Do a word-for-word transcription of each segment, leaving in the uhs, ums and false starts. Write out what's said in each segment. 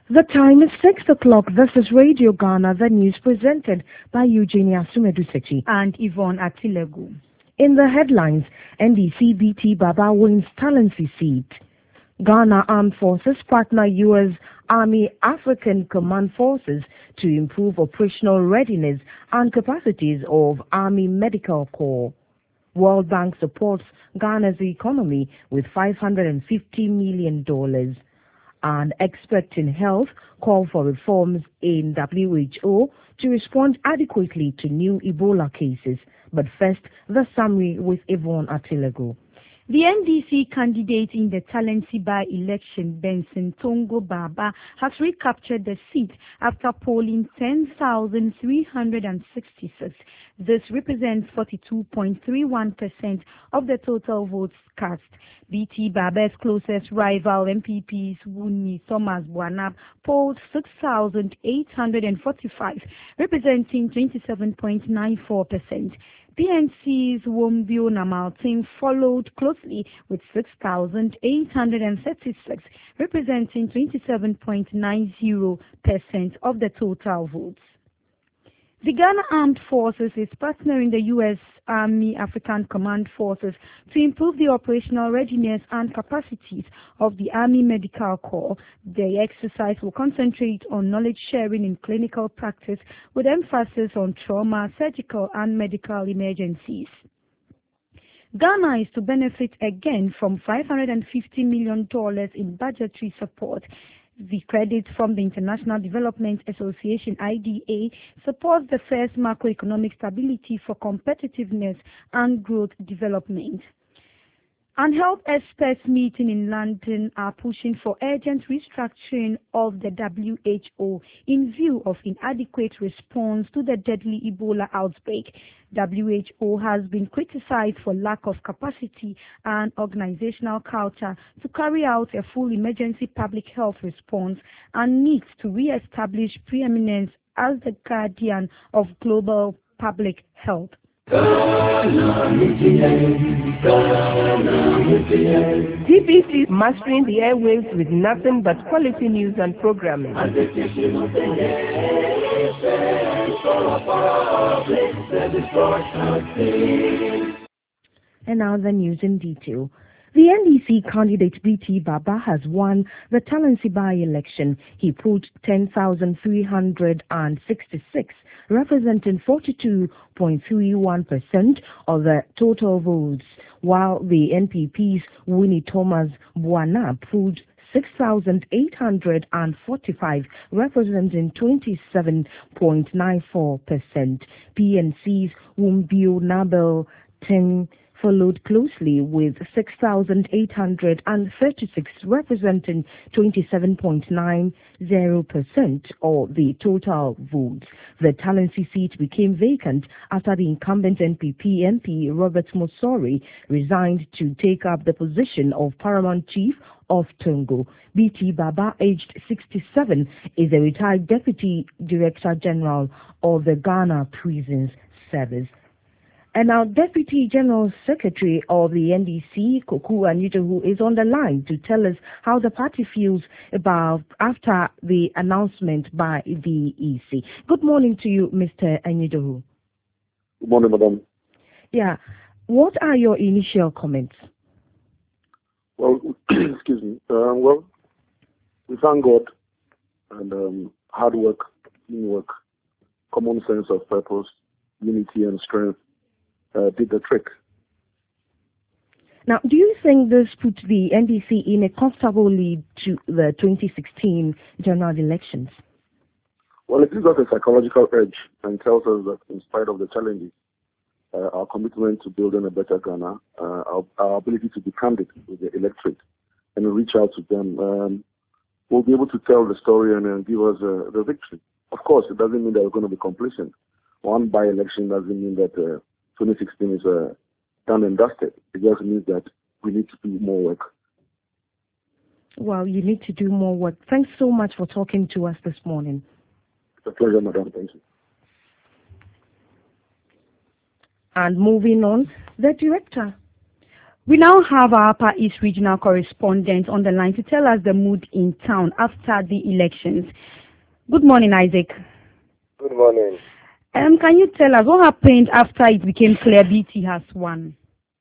The time is six o'clock. This is Radio Ghana, the news presented by Eugenia Sumedusechi and Yvonne Atilegu. In the headlines, N D C B T Baba wins Talensi seat. Ghana Armed Forces partner U S Army African Command Forces to improve operational readiness and capacities of Army Medical Corps. World Bank supports Ghana's economy with five hundred fifty million dollars. And experts in health call for reforms in W H O to respond adequately to new Ebola cases. But first, the summary with Yvonne Atilego. The N D C candidate in the Talensi by-election, Benson Tongo Baba, has recaptured the seat after polling ten thousand three hundred sixty-six. This represents forty-two point three one percent of the total votes cast. B T Baba's closest rival, M P P's Wuni Thomas Buanab, polled six thousand eight hundred forty-five, representing twenty-seven point nine four percent. P N C's Wombio Namalting followed closely with six thousand eight hundred thirty-six, representing twenty-seven point nine zero percent of the total votes. The Ghana Armed Forces is partnering the U S Army African Command Forces to improve the operational readiness and capacities of the Army Medical Corps. The exercise will concentrate on knowledge sharing in clinical practice with emphasis on trauma, surgical and medical emergencies. Ghana is to benefit again from five hundred fifty million dollars in budgetary support. The credit from the International Development Association, I D A, supports the first macroeconomic stability for competitiveness and growth development. And health experts meeting in London are pushing for urgent restructuring of the W H O in view of inadequate response to the deadly Ebola outbreak. W H O has been criticized for lack of capacity and organizational culture to carry out a full emergency public health response and needs to re-establish preeminence as the guardian of global public health. D B C mastering the airwaves with nothing but quality news and programming. And now the news in detail. The N D C candidate B T Baba has won the Talensi by-election. He polled ten thousand three hundred sixty-six, representing forty-two point three one percent of the total votes, while the N P P's Winnie Thomas Buana polled six thousand eight hundred forty-five, representing twenty-seven point nine four percent. P N C's Wumbio Nabel Teng followed closely with six thousand eight hundred thirty-six, representing twenty-seven point nine zero percent of the total votes. The Talensi seat became vacant after the incumbent N P P M P Robert Mosori resigned to take up the position of Paramount Chief of Tongo. B T Baba, aged sixty-seven, is a retired Deputy Director General of the Ghana Prisons Service. And our Deputy General Secretary of the N D C, Koku Anyidohu, is on the line to tell us how the party feels about after the announcement by the E C. Good morning to you, Mister Anyidohu. Good morning, Madam. Yeah. What are your initial comments? Well, excuse me. Uh, well, we thank God and um, hard work, teamwork, common sense of purpose, unity and strength Uh, did the trick. Now, do you think this put the N D C in a comfortable lead to the twenty sixteen general elections? Well, it gives us a psychological edge and tells us that in spite of the challenges, uh, our commitment to building a better Ghana, uh, our, our ability to be candid with the electorate and reach out to them, um, will be able to tell the story and uh, give us uh, the victory. Of course, it doesn't mean that we're going to be complacent. One by-election doesn't mean that uh, twenty sixteen is uh, done and dusted. It just means that we need to do more work. Well, you need to do more work. Thanks so much for talking to us this morning. It's a pleasure, Madam. Thank you. And moving on, the director We now have our Upper East Regional correspondent on the line to tell us the mood in town after the elections. Good morning, Isaac. Good morning. Um, can you tell us what happened after it became clear B T has won?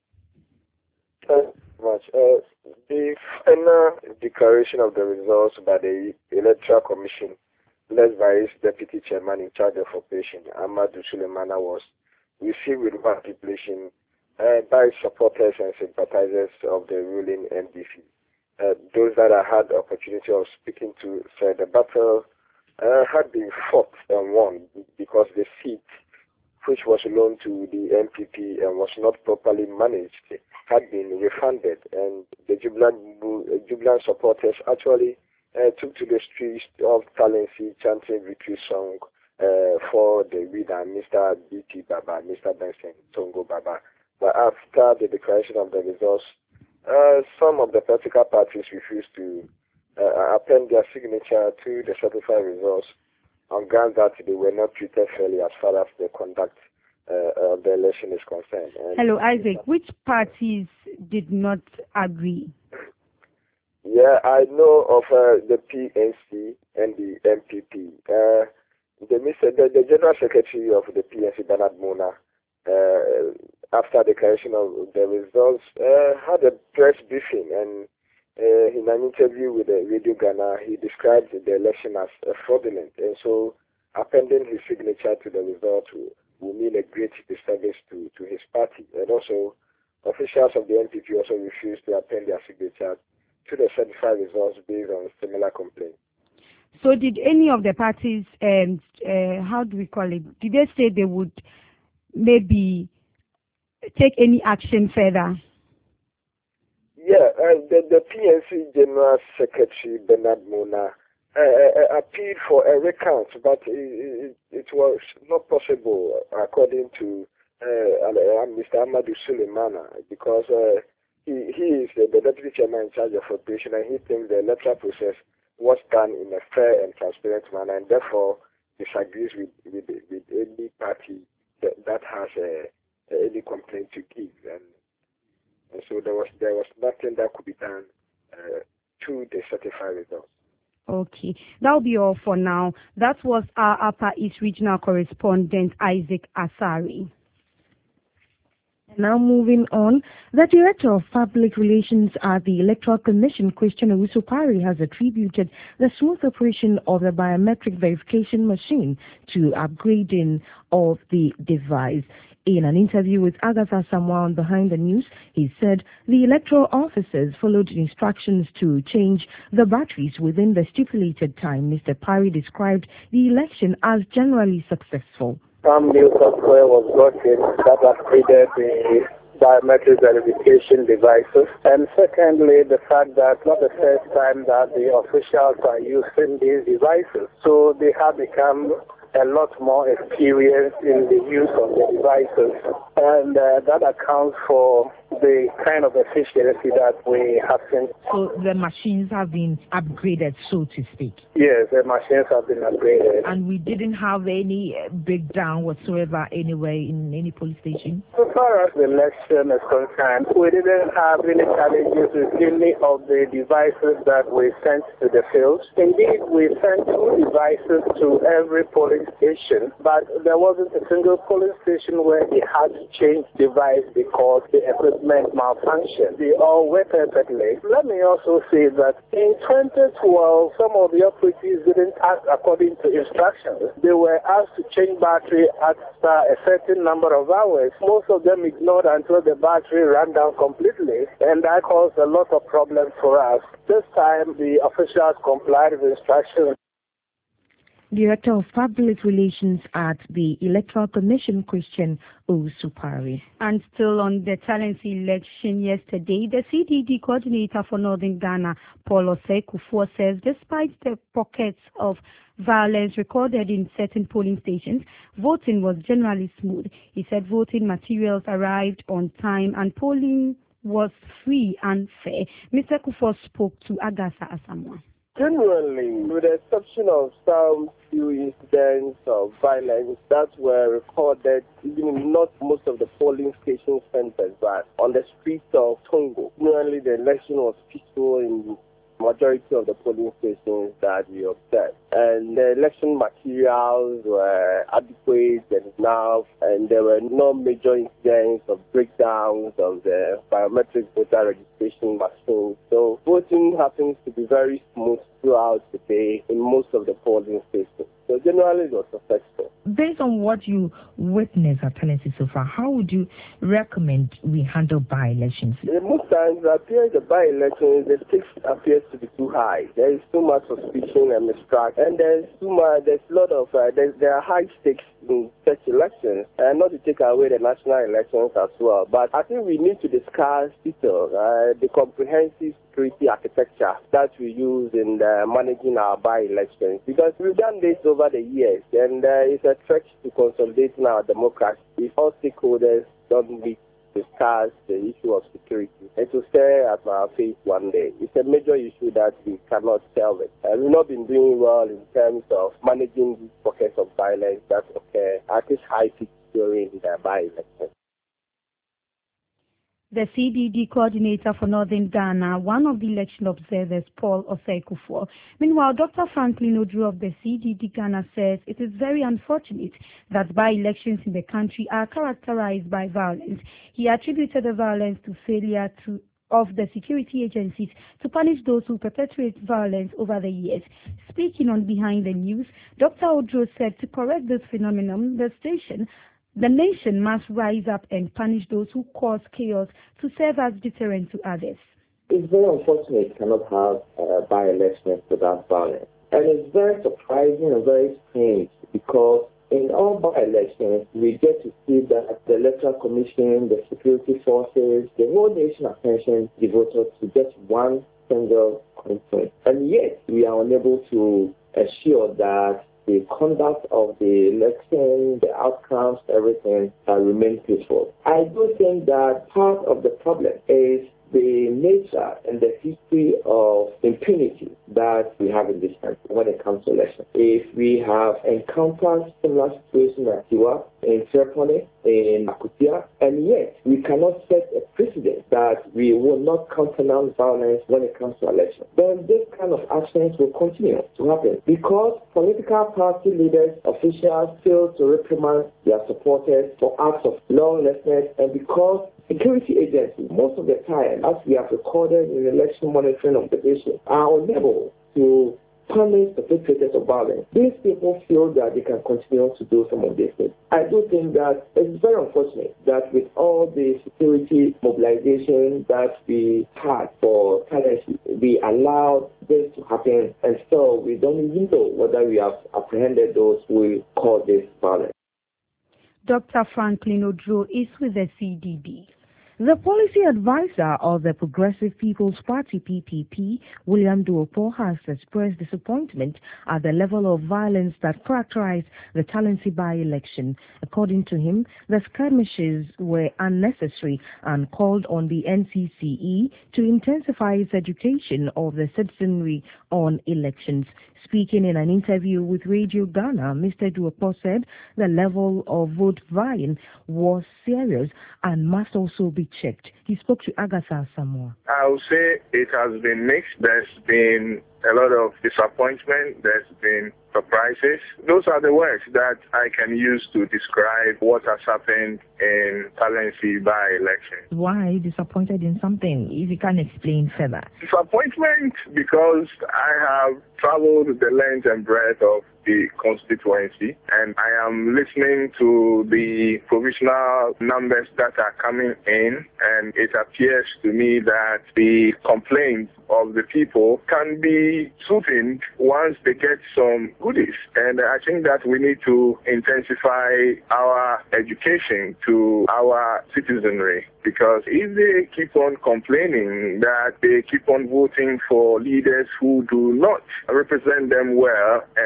Thank you very much. Uh, the final declaration of the results by the Electoral Commission, led by its Deputy Chairman in charge of operation, Amadou Sulemana, was received with participation uh, by supporters and sympathizers of the ruling N D C. Uh, those that I had the opportunity of speaking to said the battle uh, had been fought and won because the seat, which was loaned to the N P P and was not properly managed, had been refunded, and the jubilant, jubilant supporters actually uh, took to the streets of Talensi chanting victory song uh, for the winner, Mister B T Baba, Mister Benson Tongo Baba. But after the declaration of the results, uh, some of the political parties refused to uh, append their signature to the certified results on grounds that they were not treated fairly as far as the conduct uh, of the election is concerned. And Hello, Isaac. Which parties did not agree? Yeah, I know of uh, the P N C and the M P P. Uh, the, the, the General Secretary of the P N C, Bernard Mona, uh, after the declaration of the results, uh, had a press briefing, and uh, in an interview with uh, Radio Ghana, he described the election as uh, fraudulent, and so appending his signature to the result will, will mean a great disservice to, to his party. And also, officials of the N P P also refused to append their signature to the certified results based on similar complaints. So did any of the parties, um, uh, how do we call it, did they say they would maybe take any action further? Yeah, uh, the, the P N C General Secretary, Bernard Mona, uh, uh, appealed for a recount, but it, it, it was not possible according to uh, Mister Amadou Sulemana, because uh, he, he is the, the Deputy Chairman in charge of operation, and he thinks the electoral process was done in a fair and transparent manner, and therefore disagrees with, with, with any party that, that has uh, any complaint to give. And, and so there was there was nothing that could be done uh, to the certified results. Okay, that'll be all for now. That was our Upper East Regional correspondent, Isaac Asari. Now moving on, the Director of Public Relations at the Electoral Commission, Christian Owusu-Parry, has attributed the smooth operation of the biometric verification machine to upgrading of the device. In an interview with Agatha Samoa on Behind the News, he said the electoral officers followed instructions to change the batteries within the stipulated time. Mister Parry described the election as generally successful. Some new software was brought in that upgraded the biometric verification devices. And secondly, the fact that not the first time that the officials are using these devices. So they have become a lot more experienced in the use of the devices. And uh, that accounts for the kind of efficiency that we have seen. So the machines have been upgraded, so to speak? Yes, the machines have been upgraded. And we didn't have any breakdown whatsoever anywhere in any police station? So far as the election is concerned, we didn't have any challenges with any of the devices that we sent to the field. Indeed, we sent two devices to every polling station, but there wasn't a single polling station where they had to change device because the equipment malfunctioned. They all work perfectly. Let me also say that in twenty twelve, some of the operatives didn't act according to instructions. They were asked to change battery after a certain number of hours. Most of them ignored until the battery ran down completely, and that caused a lot of problems for us. This time, the officials complied with instructions. Director of Public Relations at the Electoral Commission, Christian Owusu-Parry. And still on the Talensi election yesterday, the C D D coordinator for Northern Ghana, Paul Osei-Kuffour, says despite the pockets of violence recorded in certain polling stations, voting was generally smooth. He said voting materials arrived on time and polling was free and fair. Mister Kuffour spoke to Agatha Asamoah. Generally, with the exception of some few incidents of violence that were recorded even in not most of the polling station centers, but on the streets of Tongo. Generally, the election was peaceful in majority of the polling stations that we observed. And the election materials were adequate and enough, and there were no major incidents of breakdowns of the biometric voter registration machines. So voting happens to be very smooth throughout the day in most of the polling stations. So generally it was successful. Based on what you witnessed at Talensi so far, how would you recommend we handle by-elections? Most times it appears the by-elections, the stakes appears to be too high. There is too much suspicion and mistrust, and there's too much, there's a lot of, uh, there's, there are high stakes in such elections, and not to take away the national elections as well. But I think we need to discuss detail, uh, the comprehensive security architecture that we use in uh, managing our by-elections, because we've done this over the years, and uh, it's a threat to consolidating our democracy if all stakeholders don't meet to discuss the issue of security and to stare at our face one day. It's a major issue that we cannot solve it. Uh, we've not been doing well in terms of managing these pockets of violence that occur at this high peak during the by-elections. The C D D coordinator for Northern Ghana, one of the election observers, Paul Osei-Kuffour. Meanwhile, Doctor Franklin Odro of the C D D Ghana says it is very unfortunate that by-elections in the country are characterized by violence. He attributed the violence to failure to of the security agencies to punish those who perpetrate violence over the years. Speaking on Behind the News, Doctor Odro said to correct this phenomenon, the station The nation must rise up and punish those who cause chaos to serve as deterrent to others. It's very unfortunate you cannot have uh, by-elections without violence. And it's very surprising and very strange because in all by-elections, we get to see that the Electoral Commission, the security forces, the whole nation attention devoted to just one single concern. And yet, we are unable to assure that the conduct of the election, the outcomes, everything uh, remain peaceful. I do think that part of the problem is the nature and the history of impunity that we have in this country when it comes to elections. If we have encountered similar situations at Tiwa, in Tripoli, in Akutia, and yet we cannot set a precedent that we will not countenance violence when it comes to elections, then this kind of actions will continue to happen because political party leaders, officials fail to reprimand their supporters for acts of lawlessness, and because security agencies, most of the time, as we have recorded in election monitoring observations, are unable to punish the perpetrators of violence. These people feel that they can continue to do some of these things. I do think that it's very unfortunate that with all the security mobilization that we had for Talensi, we allowed this to happen, and so we don't even know whether we have apprehended those who cause this violence. Doctor Franklin Odro is with the C D D. The policy advisor of the Progressive People's Party, P P P, William Duopo, has expressed disappointment at the level of violence that characterized the Talensi by-election. According to him, the skirmishes were unnecessary and called on the N C C E to intensify its education of the citizenry on elections. Speaking in an interview with Radio Ghana, Mister Duopo said the level of vote buying was serious and must also be checked. He spoke to Agatha Samoa. I would say it has been mixed. There's been a lot of disappointment. There's been surprises. Those are the words that I can use to describe what has happened in Talensi by-election. Why disappointed in something, if you can explain further? Disappointment because I have traveled the length and breadth of the constituency, and I am listening to the provisional numbers that are coming in, and it appears to me that the complaints of the people can be smoothened once they get some goodies. And I think that we need to intensify our education to our citizenry, because if they keep on complaining that they keep on voting for leaders who do not represent them well, and you know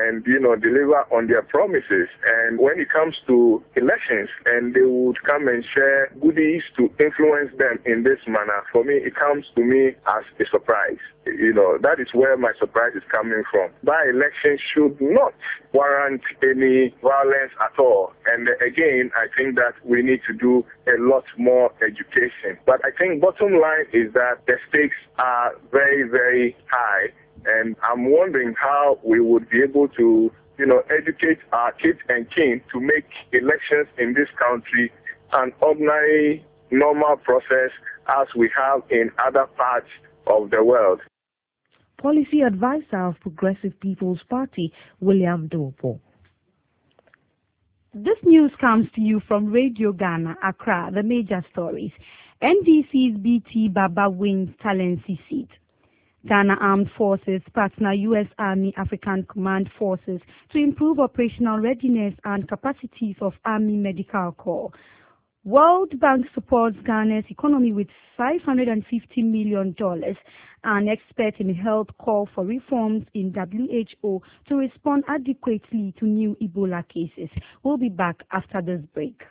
know, deliver on their promises. And when it comes to elections and they would come and share goodies to influence them in this manner, for me, it comes to me as a surprise. You know, that is where my surprise is coming from. By-elections should not warrant any violence at all. And again, I think that we need to do a lot more education. But I think bottom line is that the stakes are very, very high. And I'm wondering how we would be able to, you know, educate our kids and kin to make elections in this country an ordinary, normal process as we have in other parts of the world. Policy advisor of Progressive People's Party, William Dopo. This news comes to you from Radio Ghana, Accra. The major stories. N D C's B T Baba wins Talensi seat. Ghana Armed Forces partner U S Army African Command Forces to improve operational readiness and capacities of Army Medical Corps. World Bank supports Ghana's economy with five hundred fifty million dollars. An expert in health call for reforms in W H O to respond adequately to new Ebola cases. We'll be back after this break.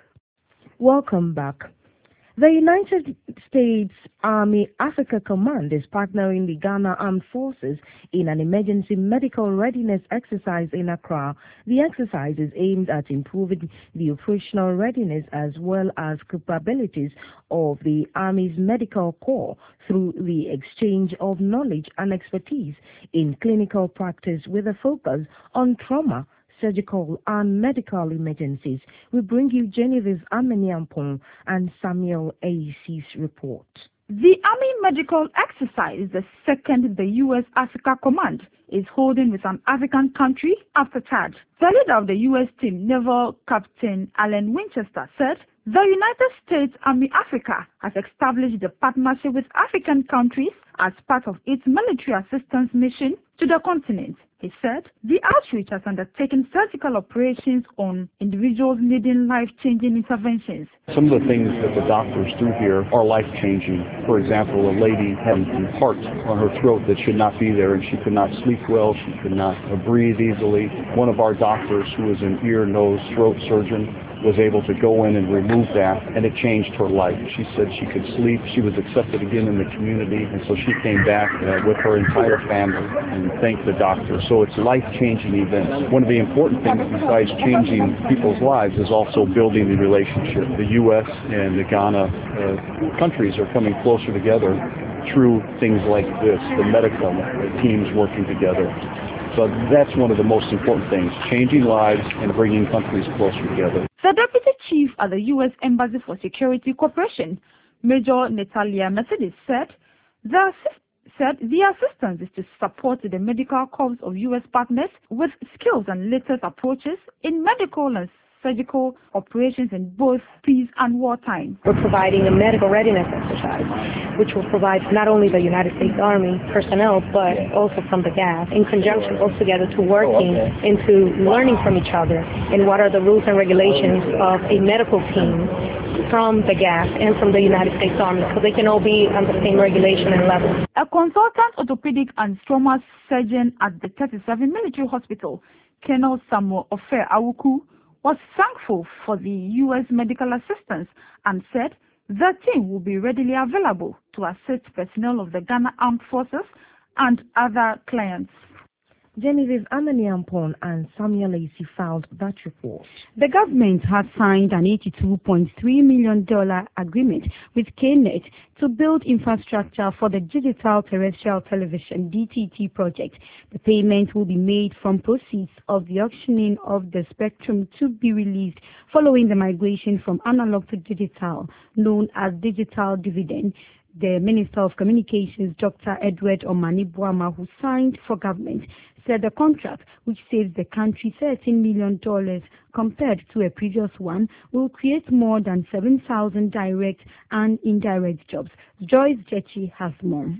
Welcome back. The United States Army Africa Command is partnering the Ghana Armed Forces in an emergency medical readiness exercise in Accra. The exercise is aimed at improving the operational readiness as well as capabilities of the Army's Medical Corps through the exchange of knowledge and expertise in clinical practice with a focus on trauma, surgical and medical emergencies. We bring you Genevieve Ameniampong and Samuel A C's report. The Army Medical Exercise is the second the U S Africa Command is holding with an African country after Chad. The leader of the U S team, Naval Captain Alan Winchester, said the United States Army Africa has established a partnership with African countries as part of its military assistance mission to the continent. He said the outreach has undertaken surgical operations on individuals needing life-changing interventions. Some of the things that the doctors do here are life-changing. For example, a lady had a heart on her throat that should not be there, and she could not sleep well, she could not breathe easily. One of our doctors, who is an ear, nose, throat surgeon, was able to go in and remove that, and it changed her life. She said she could sleep, she was accepted again in the community, and so she came back uh, with her entire family and thanked the doctor. So it's life-changing events. One of the important things besides changing people's lives is also building the relationship. The U S and the Ghana uh, countries are coming closer together through things like this, the medical teams working together. So that's one of the most important things, changing lives and bringing countries closer together. The Deputy Chief at the U S Embassy for Security Cooperation, Major Natalia Mercedes, said the, assist said the assistance is to support the medical corps of U S partners with skills and latest approaches in medical and surgical operations in both peace and wartime. We're providing a medical readiness exercise, which will provide not only the United States Army personnel, but also from the G A F, in conjunction both together to working into learning from each other and what are the rules and regulations of a medical team from the G A F and from the United States Army, so they can all be on the same regulation and level. A consultant orthopedic and trauma surgeon at the thirty-seven Military Hospital, Colonel Samuel Ofer Awuku, was thankful for the U S medical assistance and said the team will be readily available to assist personnel of the Ghana Armed Forces and other clients. Genevieve Ameniampong and Samuel A C filed that report. The government has signed an eighty-two point three million dollars agreement with K net to build infrastructure for the Digital Terrestrial Television D T T project. The payment will be made from proceeds of the auctioning of the spectrum to be released following the migration from analog to digital, known as digital dividend. The Minister of Communications, Doctor Edward Omani Boama, who signed for government, said the contract, which saves the country thirteen million dollars compared to a previous one, will create more than seven thousand direct and indirect jobs. Joyce Jechi has more.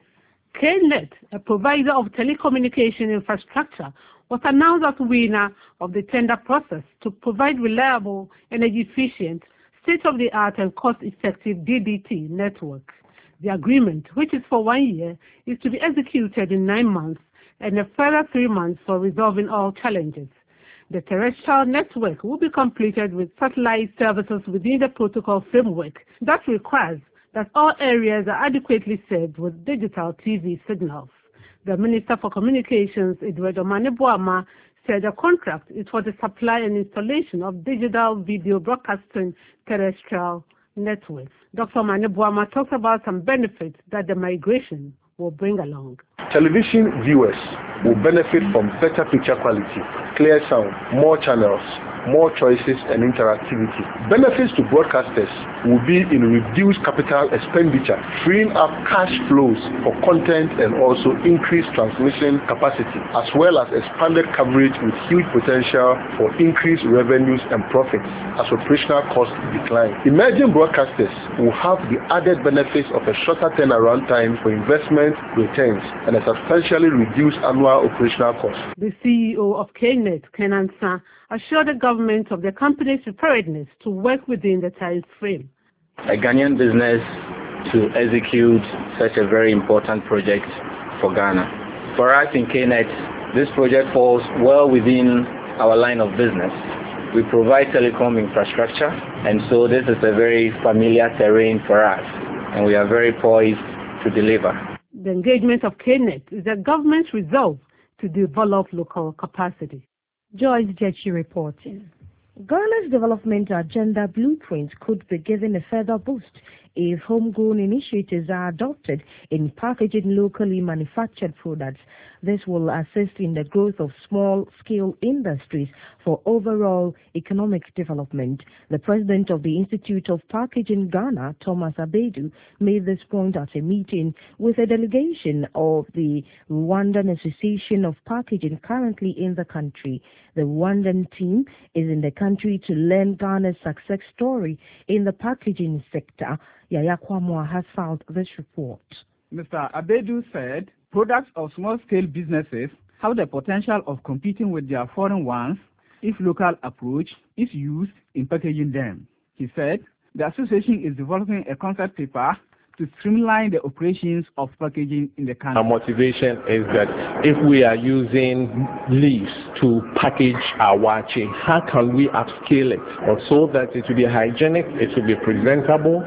K net, a provider of telecommunication infrastructure, was announced as winner of the tender process to provide reliable, energy-efficient, state-of-the-art and cost-effective D D T network. The agreement, which is for one year, is to be executed in nine months and a further three months for resolving all challenges. The terrestrial network will be completed with satellite services within the protocol framework that requires that all areas are adequately served with digital T V signals. The Minister for Communications, Edward Omane-Boamah, said the contract is for the supply and installation of digital video broadcasting terrestrial networks. Doctor Omane-Boamah talks about some benefits that the migration will bring along. Television viewers will benefit from better picture quality, clear sound, more channels, more choices and interactivity. Benefits to broadcasters will be in reduced capital expenditure, freeing up cash flows for content and also increased transmission capacity, as well as expanded coverage with huge potential for increased revenues and profits as operational costs decline. Emerging broadcasters will have the added benefits of a shorter turnaround time for investment returns and a substantially reduced annual operational cost. The C E O of K net, Ken Ansah, assured the government of the company's preparedness to work within the time frame. A Ghanaian business to execute such a very important project for Ghana. For us in K net, this project falls well within our line of business. We provide telecom infrastructure, and so this is a very familiar terrain for us, and we are very poised to deliver. The engagement of K net is the government's resolve to develop local capacity. Joyce Jetchi reporting. Ghana's development agenda blueprint could be given a further boost if homegrown initiatives are adopted in packaging locally manufactured products. This will assist in the growth of small-scale industries for overall economic development. The president of the Institute of Packaging Ghana, Thomas Abedu, made this point at a meeting with a delegation of the Rwandan Association of Packaging currently in the country. The Rwandan team is in the country to learn Ghana's success story in the packaging sector. Yaya Kwamwa has filed this report. Mister Abedu said products of small-scale businesses have the potential of competing with their foreign ones if local approach is used in packaging them. He said the association is developing a concept paper to streamline the operations of packaging in the country. Our motivation is that if we are using leaves to package our wache, how can we upscale it so that it will be hygienic, it will be presentable,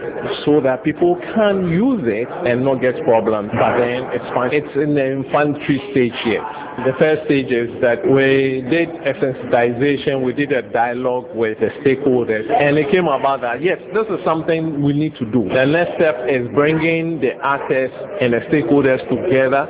so that people can use it and not get problems. But then it's fine. It's in the infantry stage yet. The first stage is that we did a sensitization, we did a dialogue with the stakeholders, and it came about that, yes, this is something we need to do. The next step is bringing the artists and the stakeholders together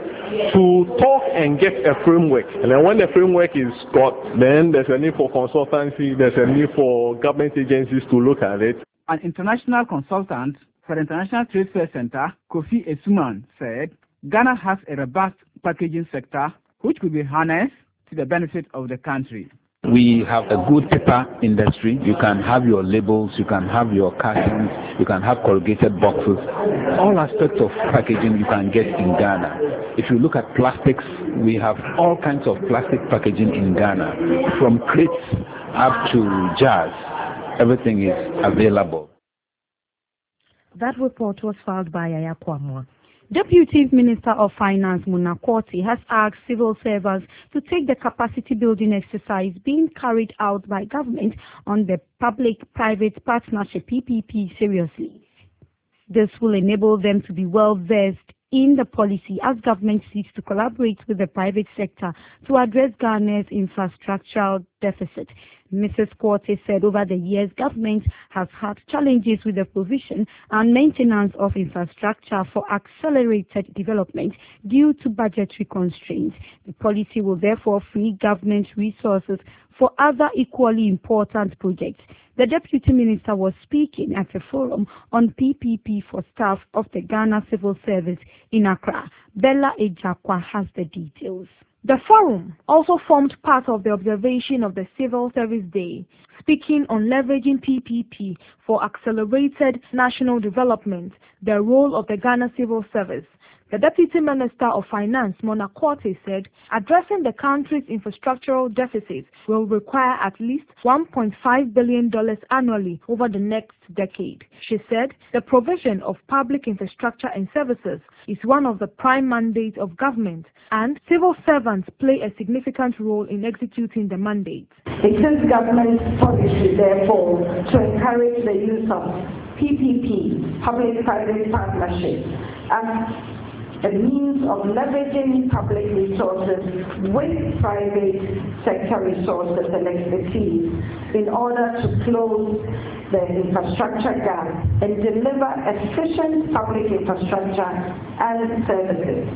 to talk and get a framework. And then when the framework is got, then there's a need for consultancy, there's a need for government agencies to look at it. An international consultant for the International Trade Fair Center, Kofi Esuman, said Ghana has a robust packaging sector which could be harnessed to the benefit of the country. We have a good paper industry. You can have your labels, you can have your cartons, you can have corrugated boxes. All aspects of packaging you can get in Ghana. If you look at plastics, we have all kinds of plastic packaging in Ghana, from crates up to jars. Everything is available. That report was filed by Yaya Kwamwa. Deputy Minister of Finance Muna Quartey has asked civil servants to take the capacity building exercise being carried out by government on the public-private partnership P P P seriously. This will enable them to be well versed in the policy as government seeks to collaborate with the private sector to address Ghana's infrastructural deficit. Missus Quartey said over the years, government has had challenges with the provision and maintenance of infrastructure for accelerated development due to budgetary constraints. The policy will therefore free government resources for other equally important projects. The Deputy Minister was speaking at a forum on P P P for staff of the Ghana Civil Service in Accra. Bella Ejakwa has the details. The forum also formed part of the observation of the Civil Service Day, speaking on leveraging P P P for accelerated national development, the role of the Ghana Civil Service, The Deputy Minister of Finance, Mona Quartey, said addressing the country's infrastructural deficits will require at least one point five billion dollars annually over the next decade. She said the provision of public infrastructure and services is one of the prime mandates of government, and civil servants play a significant role in executing the mandate. It is government's policy, therefore, to encourage the use of P P P, public-private partnerships, as a means of leveraging public resources with private sector resources and expertise in order to close the infrastructure gap and deliver efficient public infrastructure and services.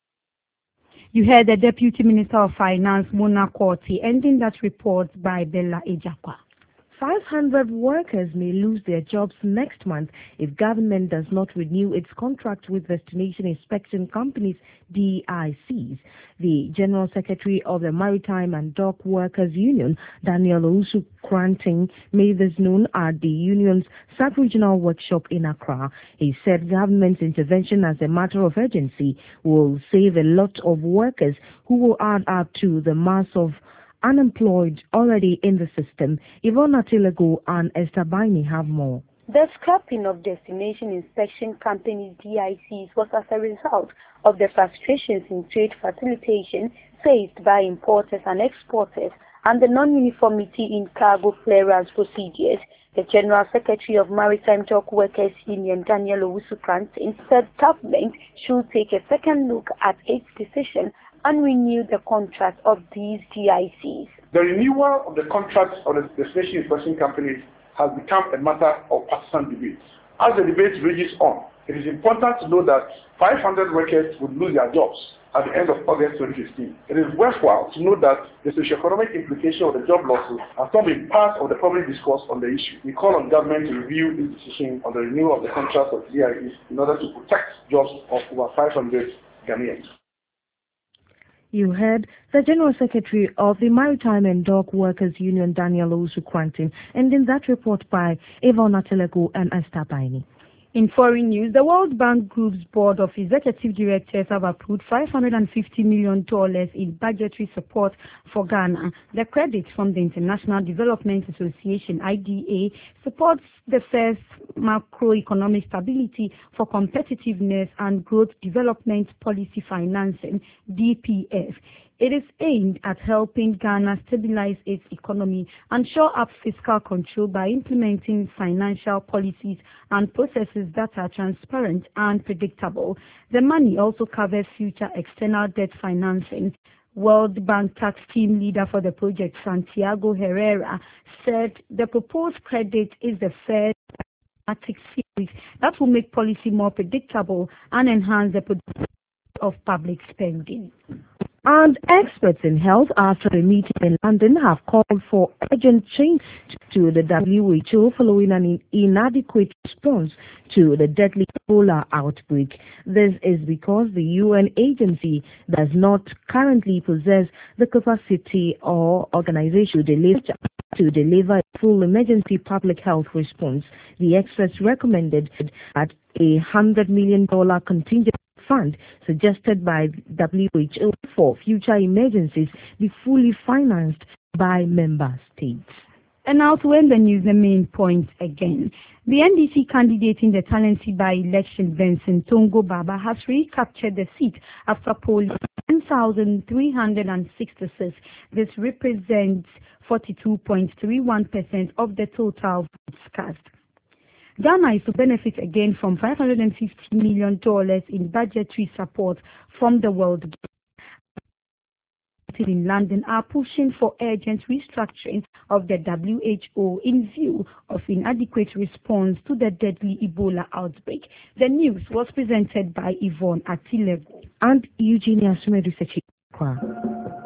You heard the Deputy Minister of Finance, Mona Quartey, ending that report by Bella Ejakwa. five hundred workers may lose their jobs next month if government does not renew its contract with Destination Inspection Companies, D I Cs. The General Secretary of the Maritime and Dock Workers Union, Daniel Owusu Kranting, made this known at the union's sub-regional workshop in Accra. He said government's intervention as a matter of urgency will save a lot of workers who will add up to the mass of unemployed already in the system. Yvonne Atilego and Esther Baini have more. The scrapping of Destination Inspection Companies D I Cs was as a result of the frustrations in trade facilitation faced by importers and exporters and the non-uniformity in cargo clearance procedures. The General Secretary of Maritime Dock Workers Union, Daniel Owusu Kranting, said government should take a second look at its decision and renew the contract of these D I Cs. The renewal of the contracts of the Destination Inspection Companies has become a matter of partisan debate. As the debate rages on, it is important to know that five hundred workers would lose their jobs at the end of August twenty fifteen. It is worthwhile to note that the socio-economic implication of the job losses has not been part of the public discourse on the issue. We call on government to review its decision on the renewal of the contracts of D I Cs in order to protect jobs of over five hundred Ghanaians. You heard the General Secretary of the Maritime and Dock Workers Union, Daniel Owusu Kranting, and in that report by Yvonne Atilego and Esther Baini. In foreign news, the World Bank Group's board of executive directors have approved five hundred fifty million dollars in budgetary support for Ghana. The credit from the International Development Association, I D A, supports the first macroeconomic stability for competitiveness and growth development policy financing, D P F. It is aimed at helping Ghana stabilize its economy and shore up fiscal control by implementing financial policies and processes that are transparent and predictable. The money also covers future external debt financing. World Bank tax team leader for the project, Santiago Herrera, said the proposed credit is the first systematic series that will make policy more predictable and enhance the predictability of public spending. And experts in health after a meeting in London have called for urgent change to the W H O following an inadequate response to the deadly Ebola outbreak. This is because the U N agency does not currently possess the capacity or organization to deliver, to deliver a full emergency public health response. The experts recommended that a one hundred million dollars contingent fund suggested by W H O for future emergencies be fully financed by member states. And now to end the news, the main point again. The N D C candidate in the Talensi by-election, Benson Tongo Baba, has recaptured the seat after polling ten thousand three hundred sixty-six. This represents forty-two point three one percent of the total votes cast. Ghana is to benefit again from five hundred fifty million dollars in budgetary support from the World Bank. In London are pushing for urgent restructuring of the W H O in view of inadequate response to the deadly Ebola outbreak. The news was presented by Yvonne Atilego and Eugenia Sumedu Sechikwa.